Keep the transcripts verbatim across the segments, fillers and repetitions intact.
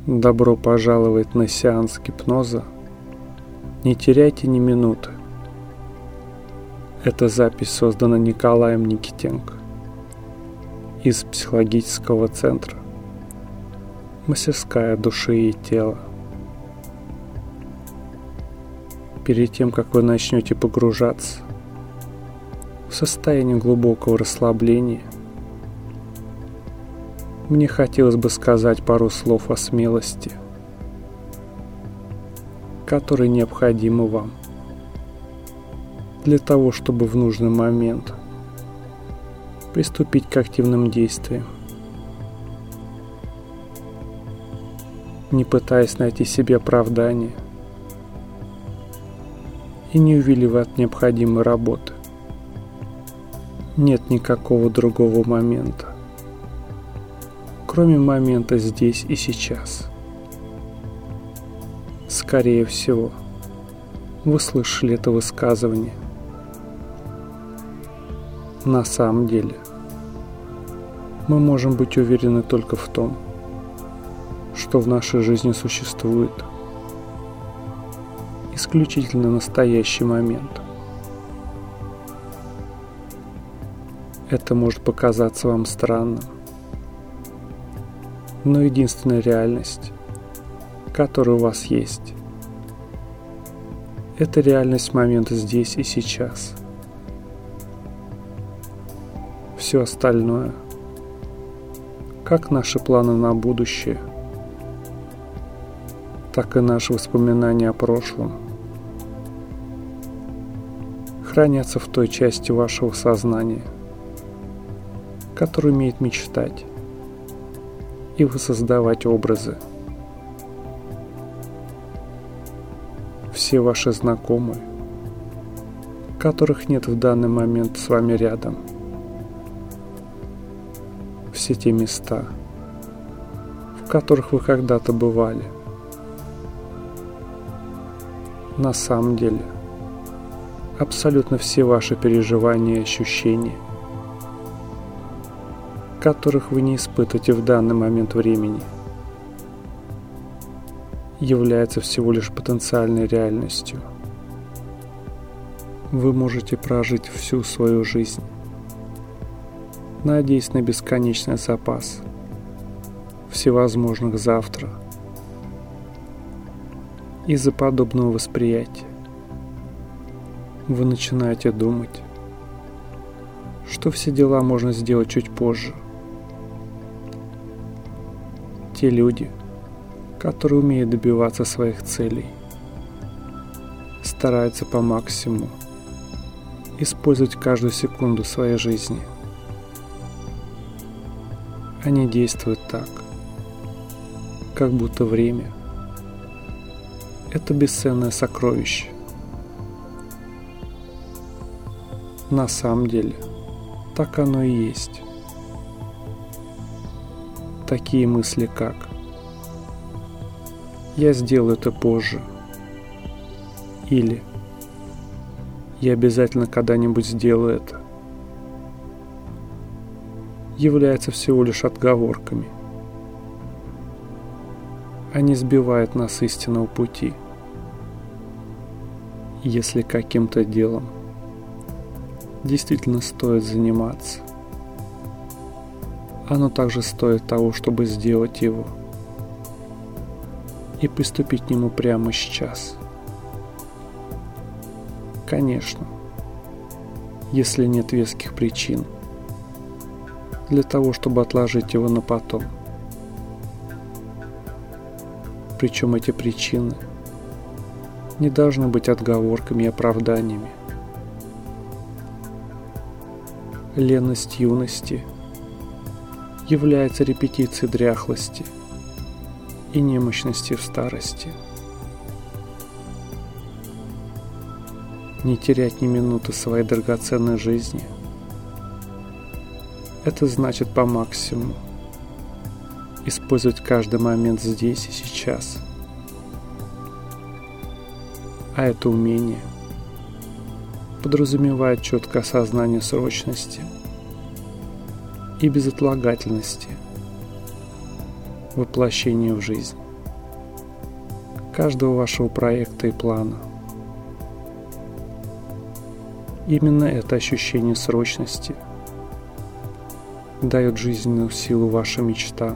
Добро пожаловать на сеанс гипноза. Не теряйте ни минуты. Эта запись создана Николаем Никитенко из психологического центра «Мастерская души и тела». Перед тем, как вы начнете погружаться в состояние глубокого расслабления, мне хотелось бы сказать пару слов о смелости, которые необходимы вам для того, чтобы в нужный момент приступить к активным действиям, не пытаясь найти себе оправдание и не увиливая от необходимой работы. Нет никакого другого момента, кроме момента здесь и сейчас. Скорее всего, вы слышали это высказывание. На самом деле, мы можем быть уверены только в том, что в нашей жизни существует исключительно настоящий момент. Это может показаться вам странным, но единственная реальность, которая у вас есть, это реальность момента здесь и сейчас. Все остальное, как наши планы на будущее, так и наши воспоминания о прошлом, хранятся в той части вашего сознания, которая умеет мечтать и воссоздавать образы. Все ваши знакомые, которых нет в данный момент с вами рядом, все те места, в которых вы когда-то бывали, на самом деле абсолютно все ваши переживания и ощущения, которых вы не испытываете в данный момент времени, является всего лишь потенциальной реальностью. Вы можете прожить всю свою жизнь, надеясь на бесконечный запас всевозможных завтра. Из-за подобного восприятия вы начинаете думать, что все дела можно сделать чуть позже. Те люди, которые умеют добиваться своих целей, стараются по максимуму использовать каждую секунду своей жизни. Они действуют так, как будто время – это бесценное сокровище. На самом деле, так оно и есть. Такие мысли, как «Я сделаю это позже» или «Я обязательно когда-нибудь сделаю это», являются всего лишь отговорками. Они сбивают нас с истинного пути. Если каким-то делом действительно стоит заниматься, оно также стоит того, чтобы сделать его и приступить к нему прямо сейчас. Конечно, если нет веских причин для того, чтобы отложить его на потом. Причем эти причины не должны быть отговорками и оправданиями. Ленность юности является репетицией дряхлости и немощности в старости. Не терять ни минуты своей драгоценной жизни – это значит по максимуму использовать каждый момент здесь и сейчас. А это умение подразумевает четкое осознание срочности и безотлагательности воплощения в жизнь. каждого вашего проекта и плана. Именно это ощущение срочности дает жизненную силу вашим мечтам,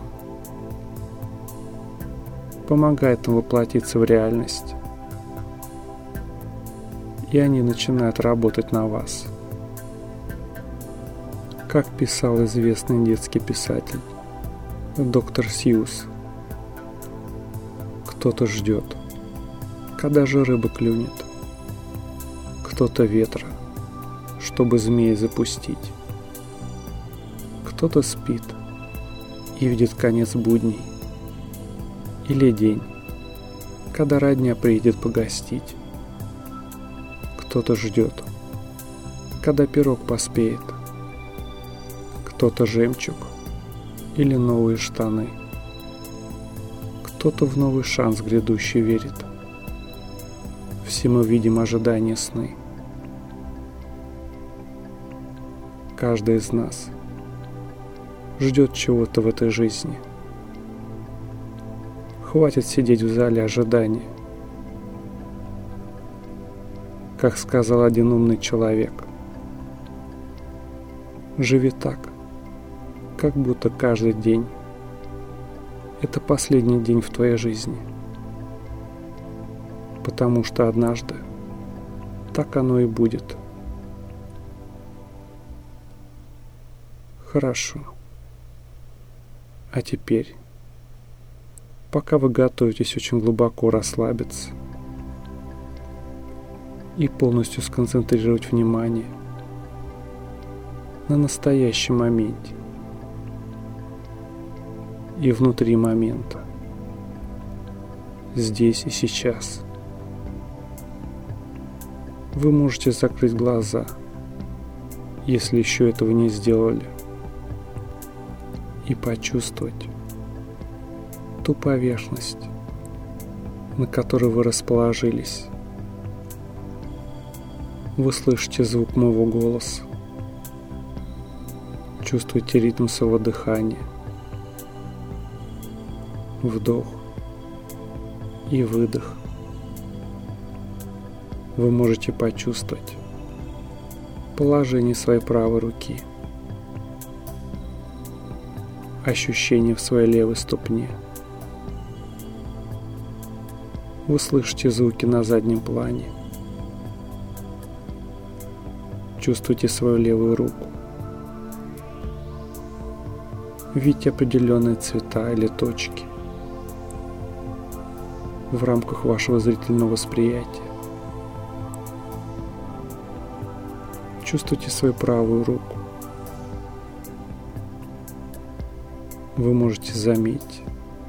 помогает им воплотиться в реальность, и они начинают работать на вас. Как писал известный детский писатель доктор Сьюз: кто-то ждет, когда же рыба клюнет, кто-то ветра, чтобы змеи запустить, кто-то спит и видит конец будней, или день, когда родня приедет погостить, кто-то ждет, когда пирог поспеет, кто-то жемчуг или новые штаны, кто-то в новый шанс грядущий верит. Все мы видим ожидания сны. Каждый из нас ждет чего-то в этой жизни. Хватит сидеть в зале ожидания. Как сказал один умный человек: живи так, как будто каждый день – это последний день в твоей жизни. Потому что однажды так оно и будет. Хорошо. А теперь, пока вы готовитесь очень глубоко расслабиться и полностью сконцентрировать внимание на настоящем моменте и внутри момента, здесь и сейчас, вы можете закрыть глаза, если еще этого не сделали, и почувствовать ту поверхность, на которой вы расположились. Вы слышите звук моего голоса, чувствуете ритм своего дыхания, вдох и выдох. Вы можете почувствовать положение своей правой руки, ощущение в своей левой ступне. Вы слышите звуки на заднем плане, чувствуйте свою левую руку, видите определенные цвета или точки в рамках вашего зрительного восприятия. Чувствуйте свою правую руку. Вы можете заметить,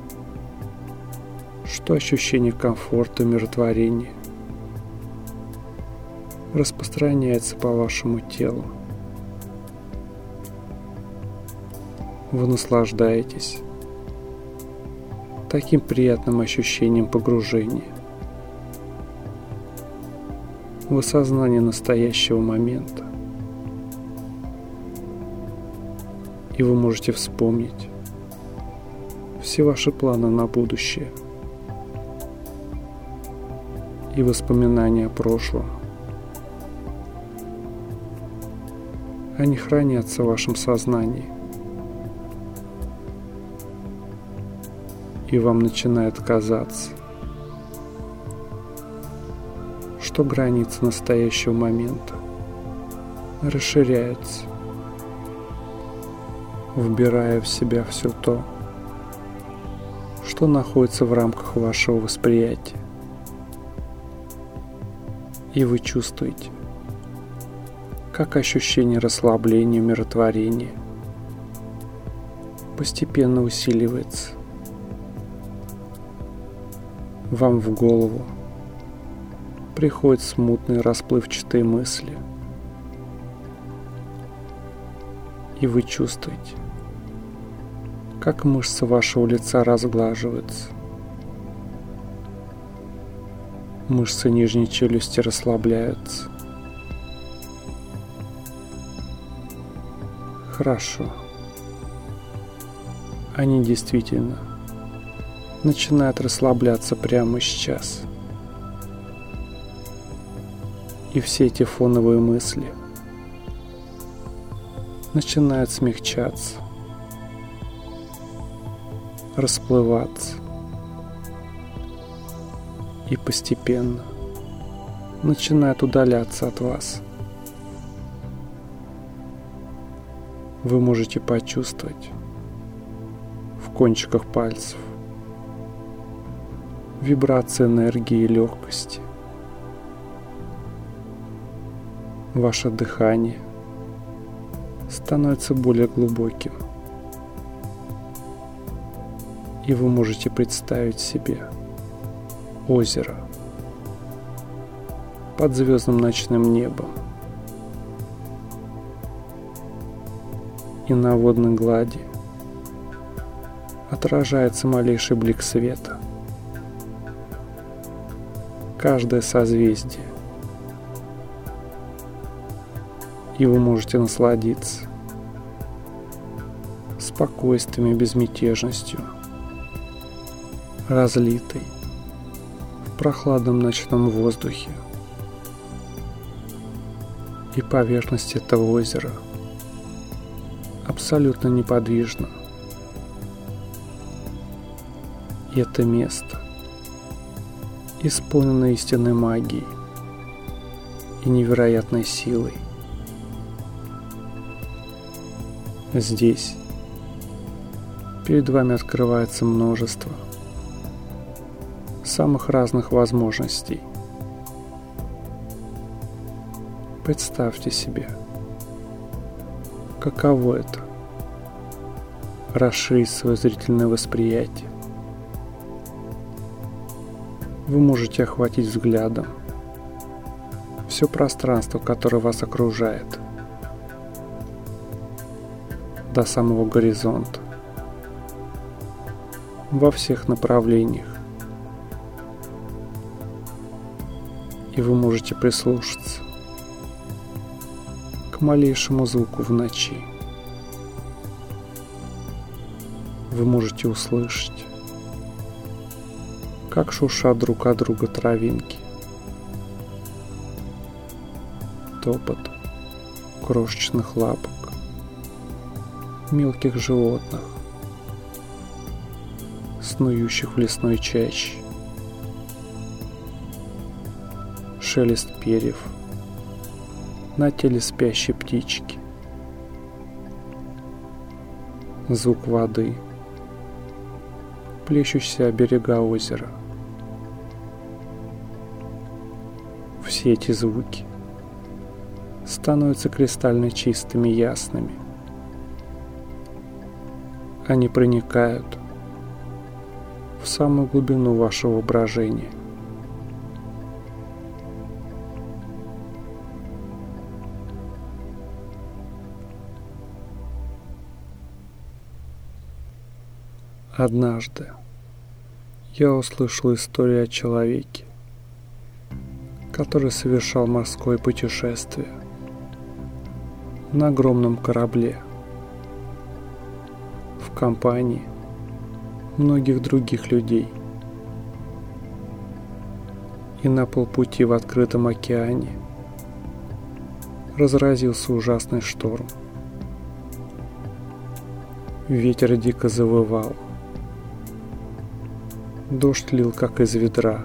что ощущение комфорта и умиротворения распространяется по вашему телу. Вы наслаждаетесь таким приятным ощущением погружения в осознание настоящего момента. И вы можете вспомнить все ваши планы на будущее и воспоминания о прошлом. Они хранятся в вашем сознании, и вам начинает казаться, что границы настоящего момента расширяются, вбирая в себя все то, что находится в рамках вашего восприятия. И вы чувствуете, как ощущение расслабления и умиротворения постепенно усиливается. Вам в голову приходят смутные расплывчатые мысли, и вы чувствуете, как мышцы вашего лица разглаживаются. Мышцы нижней челюсти расслабляются. Хорошо. Они действительно начинает расслабляться прямо сейчас. И все эти фоновые мысли начинают смягчаться, расплываться и постепенно начинают удаляться от вас. Вы можете почувствовать в кончиках пальцев вибрации энергии и легкости. Ваше дыхание становится более глубоким, и вы можете представить себе озеро под звездным ночным небом, и на водной глади отражается малейший блик света. Каждое созвездие, и вы можете насладиться спокойствием и безмятежностью, разлитой в прохладном ночном воздухе. И поверхность этого озера абсолютно неподвижна. И это место исполнено истинной магией и невероятной силой. Здесь перед вами открывается множество самых разных возможностей. Представьте себе, каково это — расширить свое зрительное восприятие. Вы можете охватить взглядом все пространство, которое вас окружает, до самого горизонта, во всех направлениях. И вы можете прислушаться к малейшему звуку в ночи. Вы можете услышать, как шуршат друг от друга травинки, топот крошечных лапок мелких животных, снующих в лесной чаще, шелест перьев на теле спящей птички, звук воды, плещущейся о берега озера. Все эти звуки становятся кристально чистыми и ясными. Они проникают в самую глубину вашего воображения. Однажды я услышал историю о человеке, который совершал морское путешествие на огромном корабле в компании многих других людей. И на полпути в открытом океане разразился ужасный шторм. Ветер дико завывал. Дождь лил, как из ведра.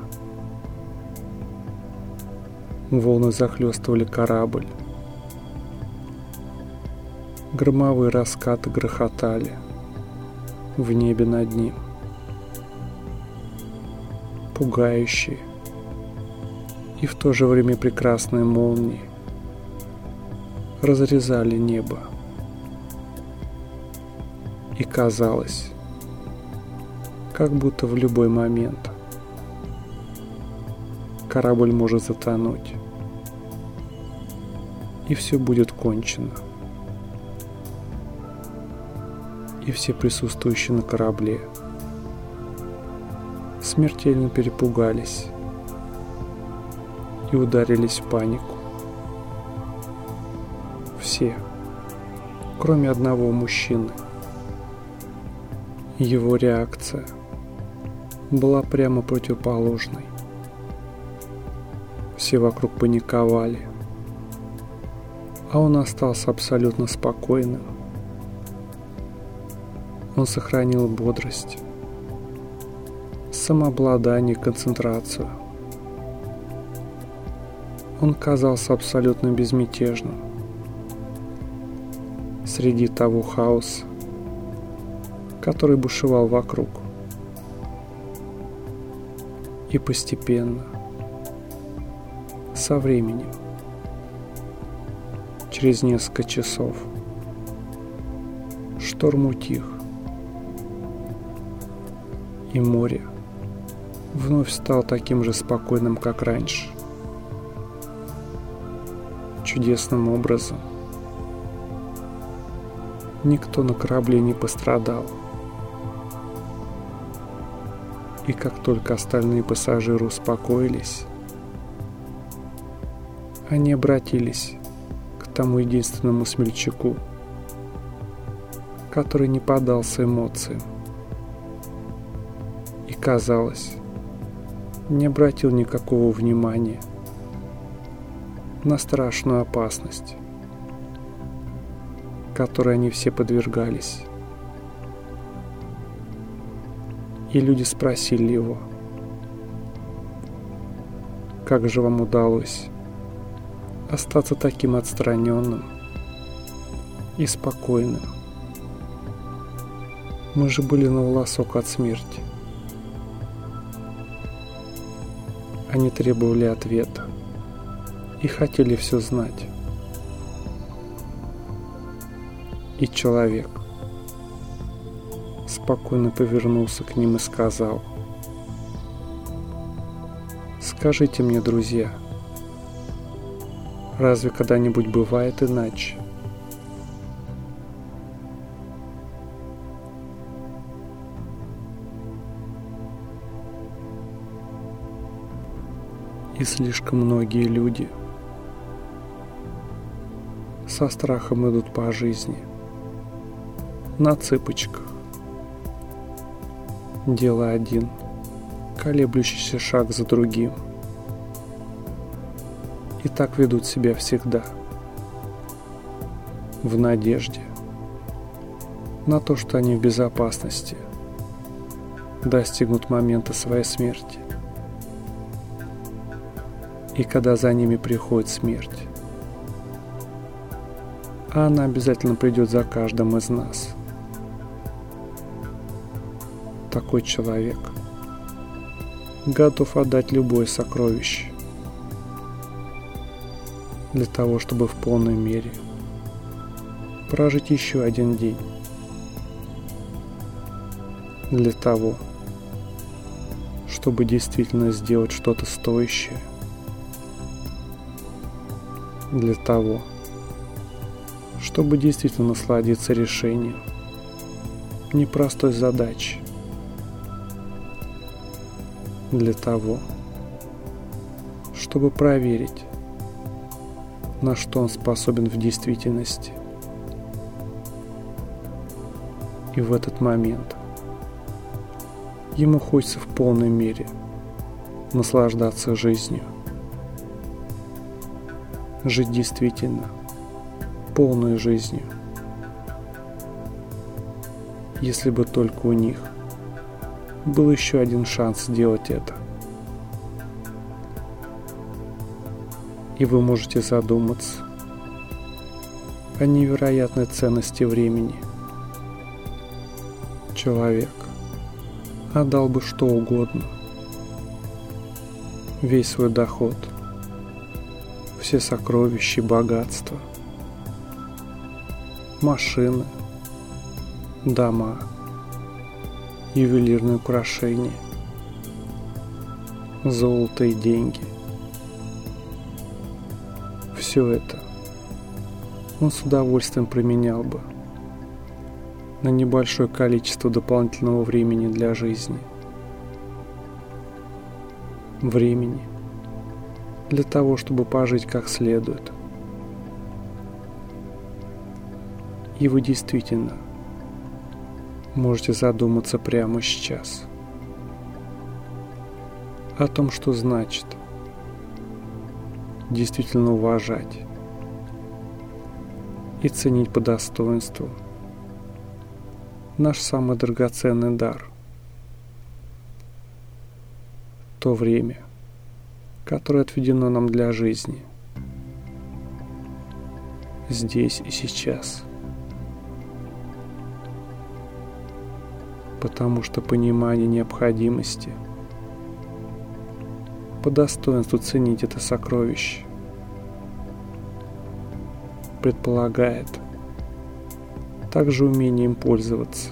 Волны захлестывали корабль. Громовые раскаты грохотали в небе над ним. Пугающие и в то же время прекрасные молнии разрезали небо. И казалось, как будто в любой момент корабль может затонуть, и все будет кончено. И все присутствующие на корабле смертельно перепугались и ударились в панику. Все, кроме одного мужчины. Его реакция была прямо противоположной. Все вокруг паниковали, а он остался абсолютно спокойным. Он сохранил бодрость, самообладание, концентрацию. Он казался абсолютно безмятежным среди того хаоса, который бушевал вокруг. И постепенно, со временем, через несколько часов, шторм утих, и море вновь стало таким же спокойным, как раньше. Чудесным образом никто на корабле не пострадал. И как только остальные пассажиры успокоились, они обратились к тому единственному смельчаку, который не поддался эмоциям и, казалось, не обратил никакого внимания на страшную опасность, которой они все подвергались. И люди спросили его: «Как же вам удалось остаться таким отстраненным и спокойным? Мы же были на волосок от смерти». Они требовали ответа и хотели все знать. И человек спокойно повернулся к ним и сказал: «Скажите мне, друзья, разве когда-нибудь бывает иначе?» И слишком многие люди со страхом идут по жизни, на цыпочках, делая один колеблющийся шаг за другим. И так ведут себя всегда, в надежде на то, что они в безопасности достигнут момента своей смерти. И когда за ними приходит смерть, а она обязательно придет за каждым из нас, такой человек готов отдать любое сокровище для того, чтобы в полной мере прожить еще один день, для того, чтобы действительно сделать что-то стоящее, для того, чтобы действительно насладиться решением непростой задачи, для того, чтобы проверить, на что он способен в действительности. И в этот момент ему хочется в полной мере наслаждаться жизнью, жить действительно полной жизнью, если бы только у них был еще один шанс сделать это. И вы можете задуматься о невероятной ценности времени. Человек отдал бы что угодно, весь свой доход, все сокровища и богатства, машины, дома, ювелирные украшения, золото и деньги. Все это он с удовольствием променял бы на небольшое количество дополнительного времени для жизни. Времени для того, чтобы пожить как следует. И вы действительно можете задуматься прямо сейчас, о том, что значит действительно уважать и ценить по достоинству наш самый драгоценный дар – то время, которое отведено нам для жизни здесь и сейчас. Потому что понимание необходимости по достоинству ценить это сокровище предполагает также умение им пользоваться.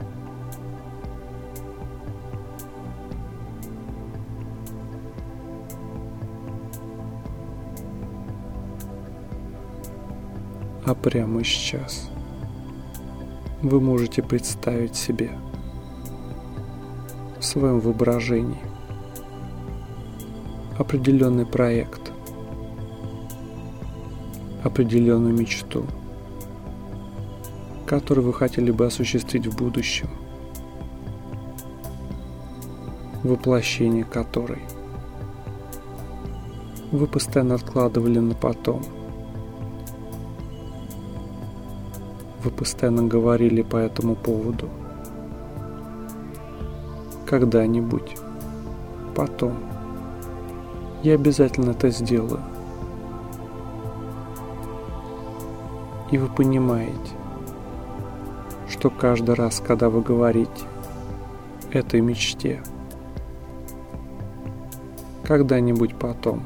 А прямо сейчас вы можете представить себе в своем воображении определенный проект, определенную мечту, которую вы хотели бы осуществить в будущем, воплощение которой вы постоянно откладывали на потом. Вы постоянно говорили по этому поводу. Когда-нибудь, потом, я обязательно это сделаю. И вы понимаете, что каждый раз, когда вы говорите этой мечте, когда-нибудь потом,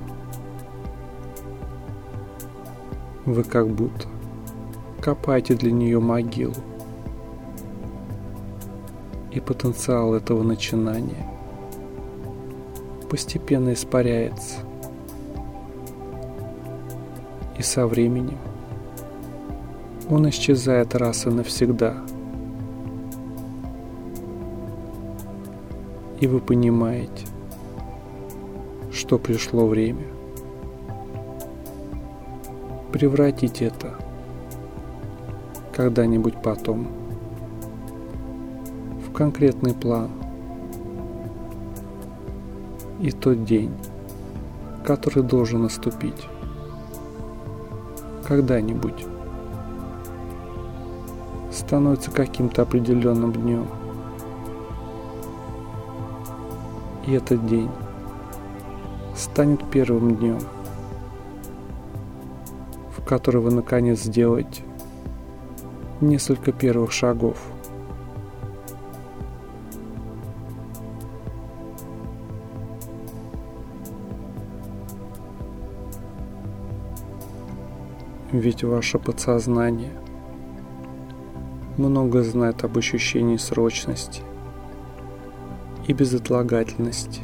вы как будто копаете для нее могилу, и потенциал этого начинания постепенно испаряется, и со временем он исчезает раз и навсегда. И вы понимаете, что пришло время превратить это когда-нибудь потом в конкретный план и тот день, который должен наступить когда-нибудь, становится каким-то определенным днем. И этот день станет первым днем, в который вы наконец сделаете несколько первых шагов. Ведь ваше подсознание много знает об ощущении срочности и безотлагательности.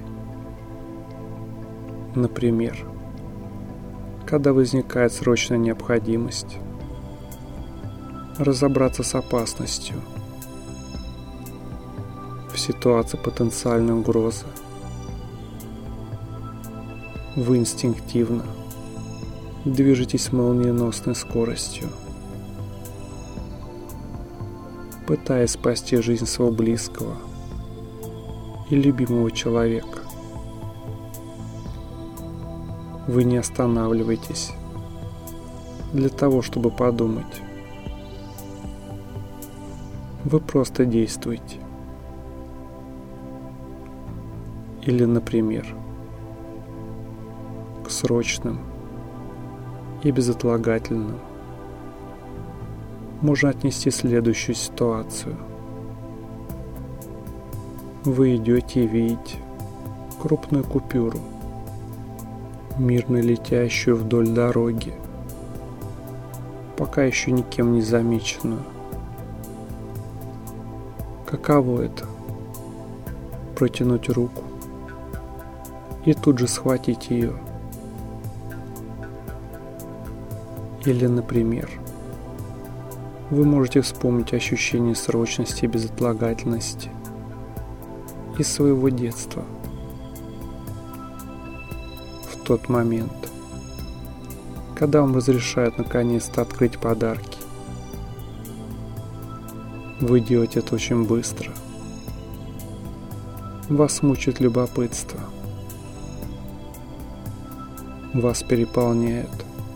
Например, когда возникает срочная необходимость разобраться с опасностью в ситуации потенциальной угрозы, вы инстинктивно движетесь с молниеносной скоростью, пытаясь спасти жизнь своего близкого и любимого человека. Вы не останавливаетесь для того, чтобы подумать. Вы просто действуете. Или, например, к срочным и безотлагательным можно отнести следующую ситуацию. Вы идете и видите крупную купюру, мирно летящую вдоль дороги, пока еще никем не замеченную. Каково это? Протянуть руку и тут же схватить ее. Или, например, вы можете вспомнить ощущение срочности и безотлагательности из своего детства. В тот момент, когда вам разрешают наконец-то открыть подарки. Вы делаете это очень быстро. Вас мучает любопытство. вас переполняет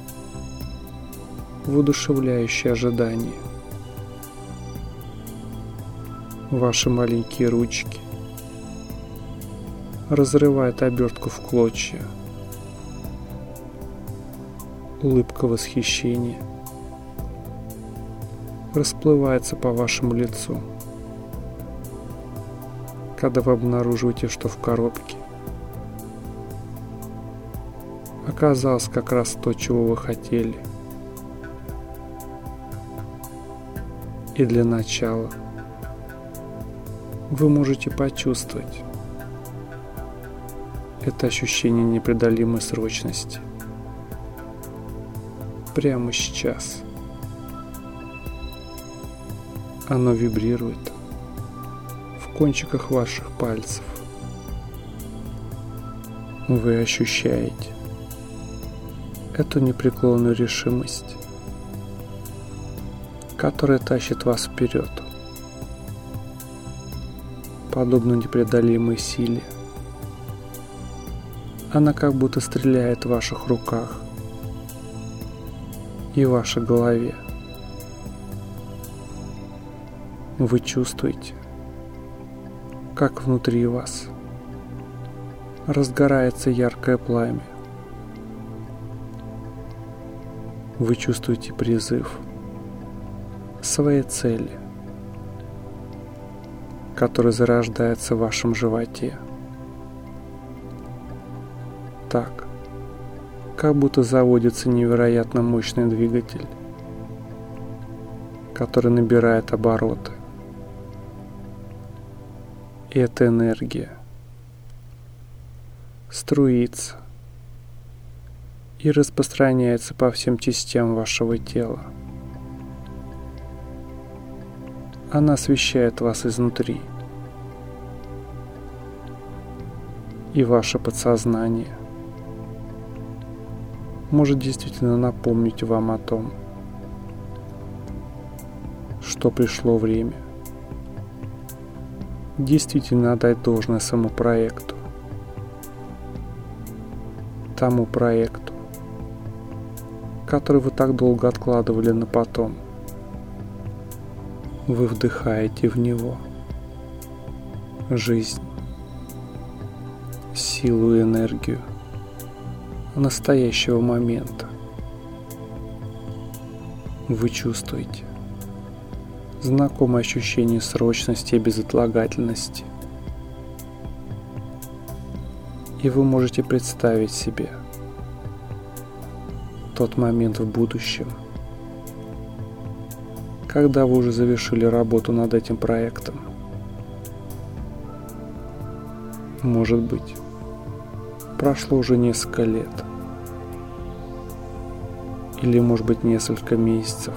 воодушевляющее ожидание. Ваши маленькие ручки разрывают обертку в клочья. Улыбка восхищения расплывается по вашему лицу, когда вы обнаруживаете, что в коробке оказалось как раз то, чего вы хотели. И для начала вы можете почувствовать это ощущение непреодолимой срочности прямо сейчас. Оно вибрирует в кончиках ваших пальцев. Вы ощущаете эту непреклонную решимость, которая тащит вас вперед, подобно непреодолимой силе. Она как будто стреляет в ваших руках и в вашей голове. Вы чувствуете, как внутри вас разгорается яркое пламя. Вы чувствуете призыв своей цели, который зарождается в вашем животе. Так, как будто заводится невероятно мощный двигатель, который набирает обороты. И эта энергия струится и распространяется по всем частям вашего тела. Она освещает вас изнутри. И ваше подсознание может действительно напомнить вам о том, что пришло время действительно отдать должное своему проекту, тому проекту, который вы так долго откладывали на потом. Вы вдыхаете в него жизнь, силу и энергию настоящего момента. Вы чувствуете знакомое ощущение срочности и безотлагательности. И вы можете представить себе тот момент в будущем, когда вы уже завершили работу над этим проектом. Может быть, прошло уже несколько лет, или, может быть, несколько месяцев,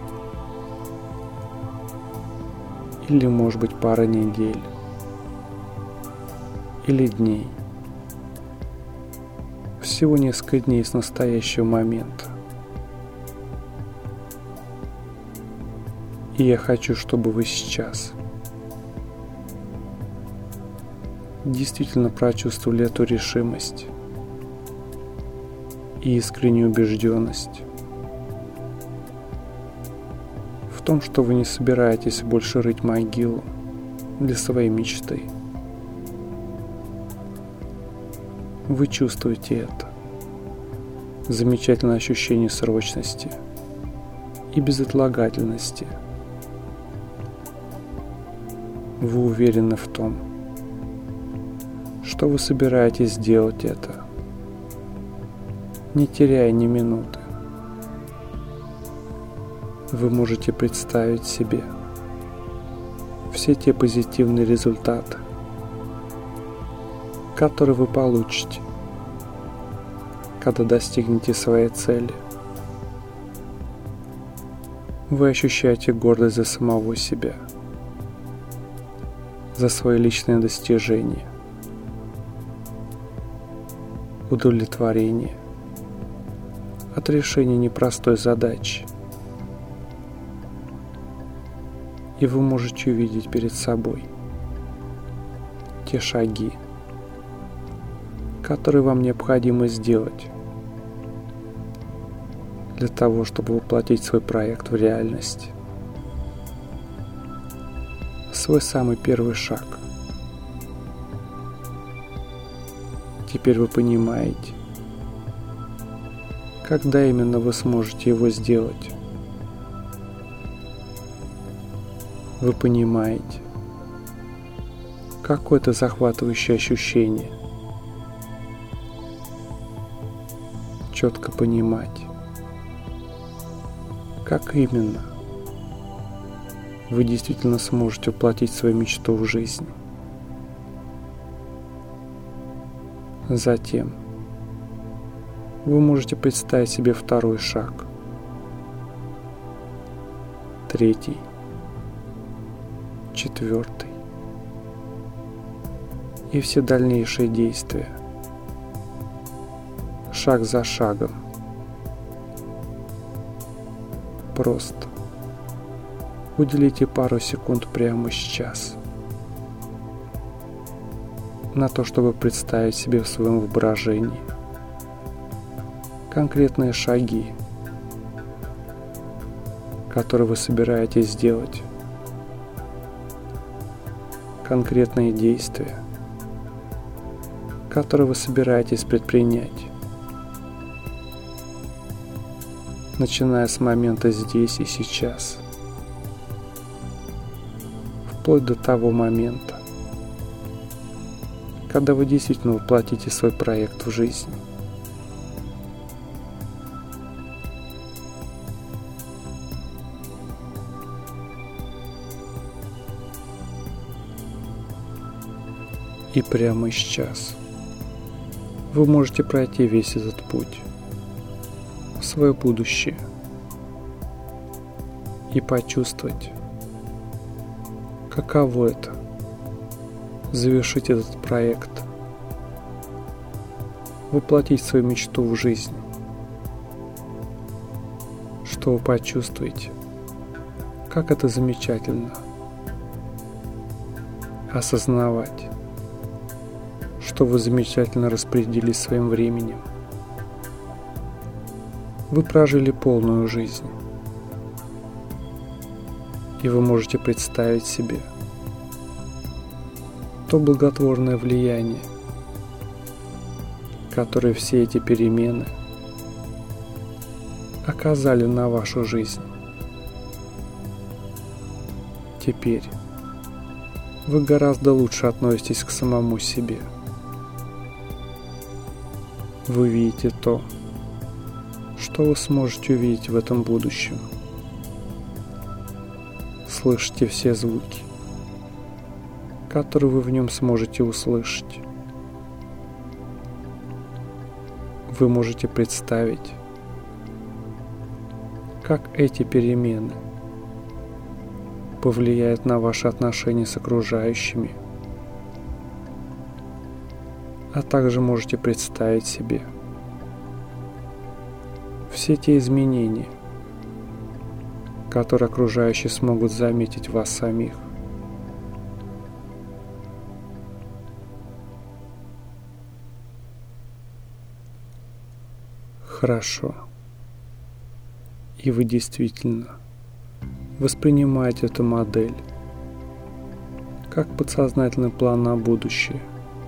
или, может быть, пара недель, или дней. Всего несколько дней с настоящего момента. И я хочу, чтобы вы сейчас действительно прочувствовали эту решимость и искреннюю убежденность в том, что вы не собираетесь больше рыть могилу для своей мечты. Вы чувствуете это замечательное ощущение срочности и безотлагательности. Вы уверены в том, что вы собираетесь сделать это, не теряя ни минуты. Вы можете представить себе все те позитивные результаты, которые вы получите, когда достигнете своей цели. Вы ощущаете гордость за самого себя, за свои личные достижения, удовлетворение от решения непростой задачи. И вы можете увидеть перед собой те шаги, которые вам необходимо сделать, для того, чтобы воплотить свой проект в реальность. Свой самый первый шаг. Теперь вы понимаете, когда именно вы сможете его сделать. Вы понимаете, какое это захватывающее ощущение. Четко понимать, как именно вы действительно сможете воплотить свою мечту в жизнь. Затем вы можете представить себе второй шаг, третий, четвертый и все дальнейшие действия, шаг за шагом. Просто уделите пару секунд прямо сейчас на то, чтобы представить себе в своем воображении конкретные шаги, которые вы собираетесь сделать, конкретные действия, которые вы собираетесь предпринять, начиная с момента здесь и сейчас, вплоть до того момента, когда вы действительно воплотите свой проект в жизнь. И прямо сейчас вы можете пройти весь этот путь в свое будущее и почувствовать, каково это — завершить этот проект, воплотить свою мечту в жизнь. Что вы почувствуете, как это замечательно осознавать, что вы замечательно распорядились своим временем. Вы прожили полную жизнь, и вы можете представить себе то благотворное влияние, которое все эти перемены оказали на вашу жизнь. Теперь вы гораздо лучше относитесь к самому себе. Вы видите то, что вы сможете увидеть в этом будущем. Слышите все звуки, которые вы в нем сможете услышать. Вы можете представить, как эти перемены повлияют на ваши отношения с окружающими, а также можете представить себе все те изменения, которые окружающие смогут заметить в вас самих. Хорошо. И вы действительно воспринимаете эту модель как подсознательный план на будущее.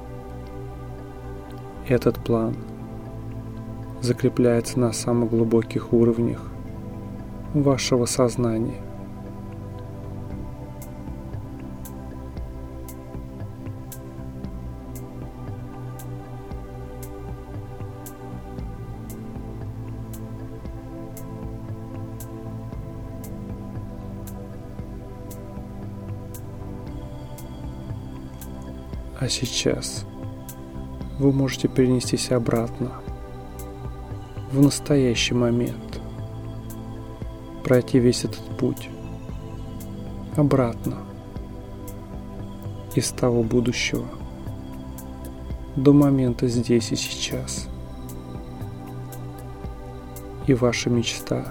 Этот план закрепляется на самых глубоких уровнях вашего сознания. А сейчас вы можете перенестись обратно в настоящий момент, пройти весь этот путь обратно из того будущего до момента здесь и сейчас. И ваша мечта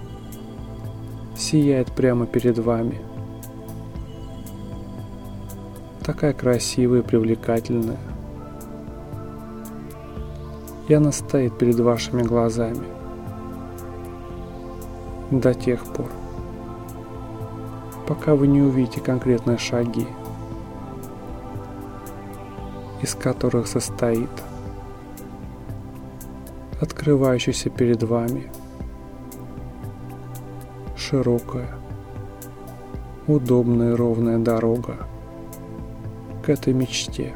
сияет прямо перед вами. Такая красивая и привлекательная. И она стоит перед вашими глазами. до тех пор, пока вы не увидите конкретные шаги, из которых состоит открывающаяся перед вами широкая, удобная и ровная дорога к этой мечте.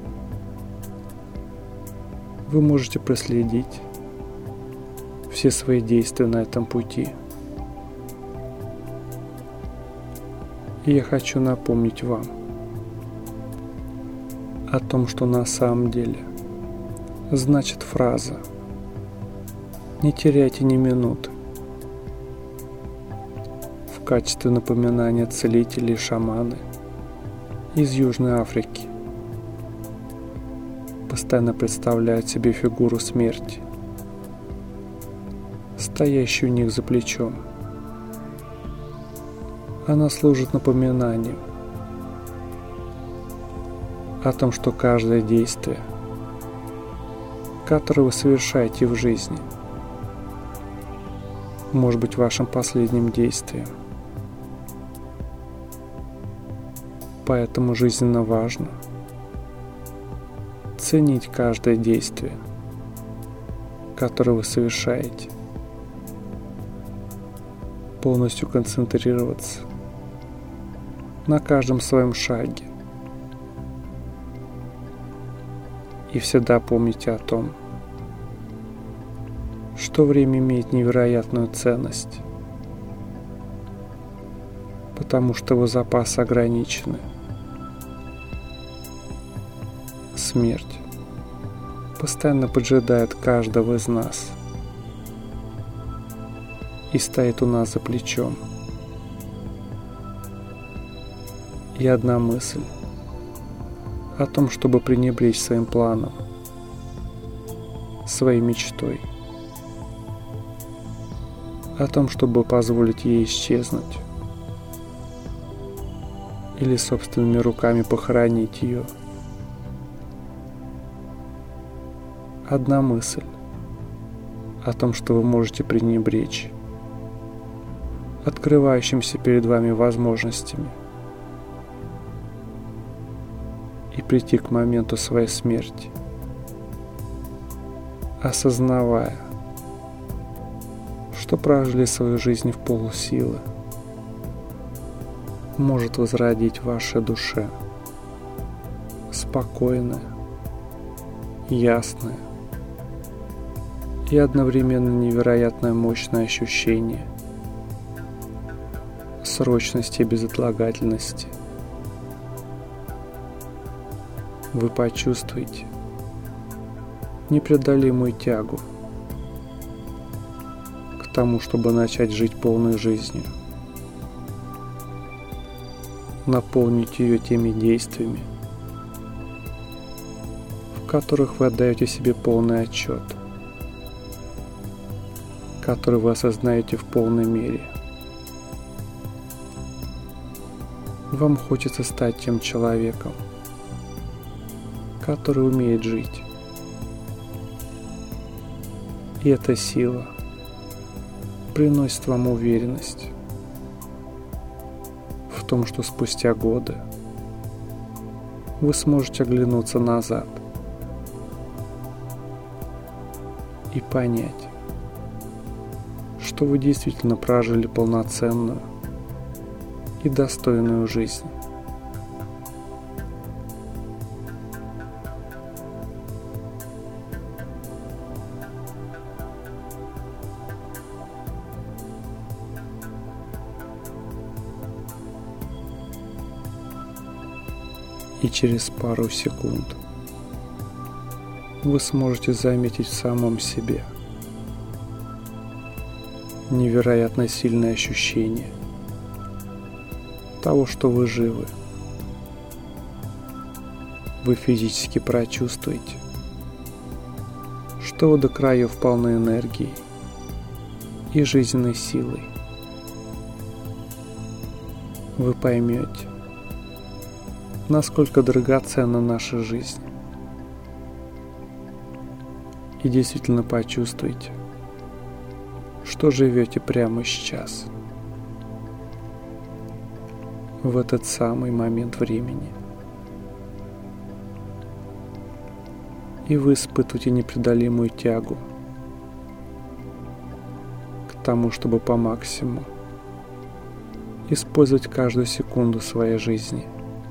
Вы можете проследить все свои действия на этом пути. И я хочу напомнить вам о том, что на самом деле значит фраза «Не теряйте ни минуты». В качестве напоминания целители и шаманы из Южной Африки постоянно представляют себе фигуру смерти, стоящую у них за плечом. Она служит напоминанием о том, что каждое действие, которое вы совершаете в жизни, может быть вашим последним действием. Поэтому жизненно важно ценить каждое действие, которое вы совершаете, полностью концентрироваться на каждом своем шаге и всегда помните о том, что время имеет невероятную ценность, потому что его запасы ограничены. Смерть постоянно поджидает каждого из нас и стоит у нас за плечом. И одна мысль о том, чтобы пренебречь своим планом, своей мечтой, о том, чтобы позволить ей исчезнуть или собственными руками похоронить ее. Одна мысль о том, что вы можете пренебречь открывающимися перед вами возможностями и прийти к моменту своей смерти, осознавая, что прожили свою жизнь в полусилы, может возродить в вашей душе спокойное, ясное и одновременно невероятно мощное ощущение срочности и безотлагательности. Вы почувствуете непреодолимую тягу к тому, чтобы начать жить полной жизнью, наполнить ее теми действиями, в которых вы отдаете себе полный отчет, который вы осознаете в полной мере. Вам хочется стать тем человеком, который умеет жить. И эта сила приносит вам уверенность в том, что спустя годы вы сможете оглянуться назад и понять, что вы действительно прожили полноценную и достойную жизнь. И через пару секунд вы сможете заметить в самом себе невероятно сильное ощущение того, что вы живы. Вы физически прочувствуете, что вы до краев полны энергией и жизненной силой. Вы поймете, насколько драгоценна наша жизнь, и действительно почувствуете, что живете прямо сейчас, в этот самый момент времени. И вы испытываете непреодолимую тягу к тому, чтобы по максимуму использовать каждую секунду своей жизни.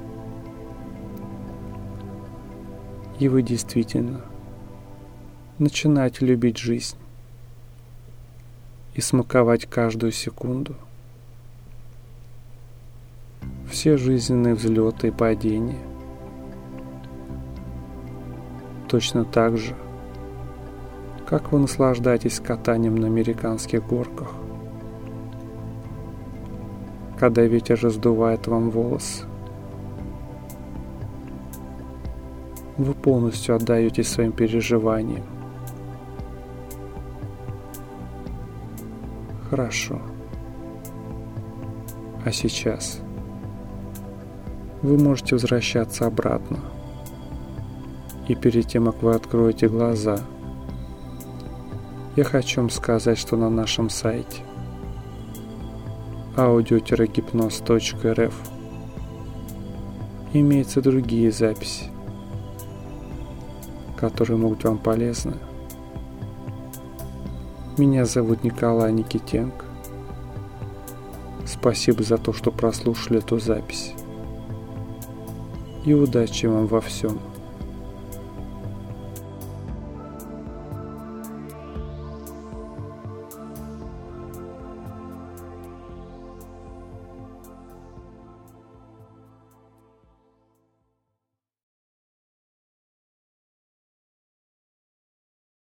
И вы действительно начинаете любить жизнь и смаковать каждую секунду. Все жизненные взлеты и падения. Точно так же, как вы наслаждаетесь катанием на американских горках, когда ветер раздувает вам волосы. Вы полностью отдаетесь своим переживаниям. Хорошо. А сейчас вы можете возвращаться обратно. И перед тем, как вы откроете глаза, я хочу вам сказать, что на нашем сайте аудио гипноз точка эр эф имеются другие записи, которые могут вам полезны. Меня зовут Николай Никитенко. Спасибо за то, что прослушали эту запись. И удачи вам во всем.